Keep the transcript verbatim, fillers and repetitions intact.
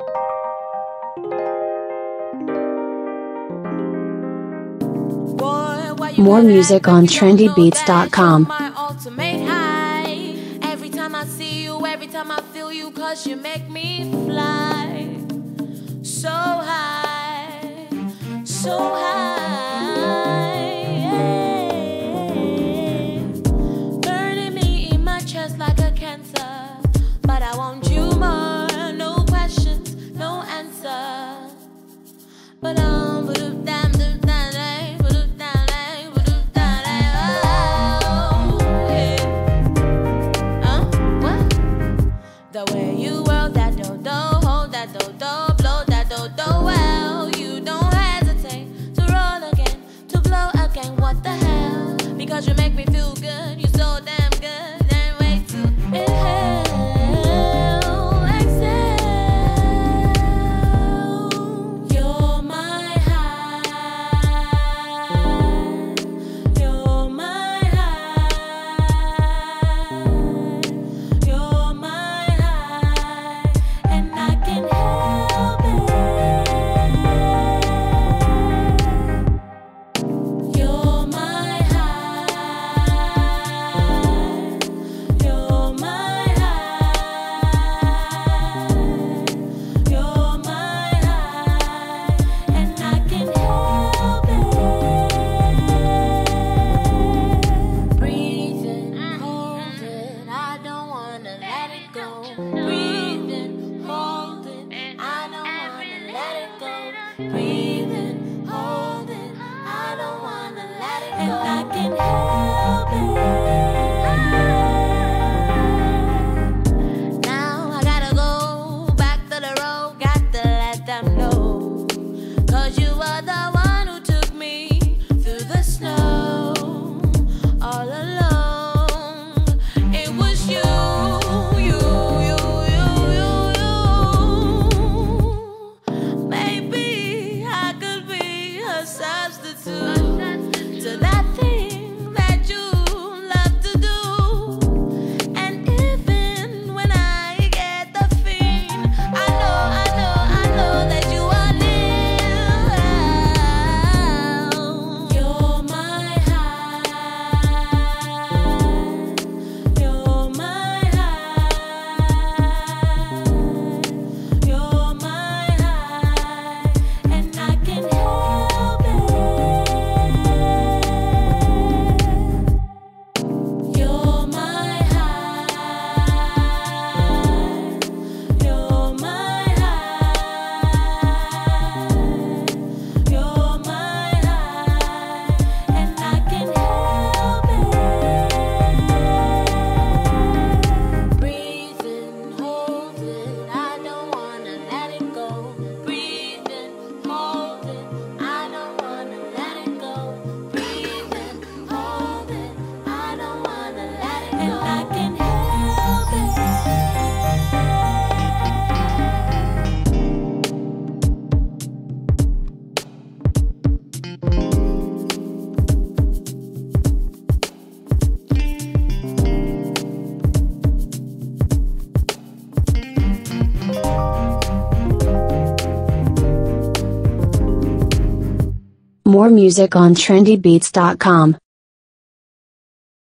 More music on trendy beats dot com. Every time I see you, every time I feel you, cause you make me fly so high, so high, yeah. Burning me in my chest like a cancer, but I want you more, no questions, no answer. But um, damn, damn, damn. The way you whirl that do-do, hold that do-do, blow that do-do, well, you don't hesitate to roll again, to blow again, what the hell? Because you make me feel good, you so damn good, and wait to inhale, exhale. You're my high, you're my high, you're my More music on trendy beats dot com.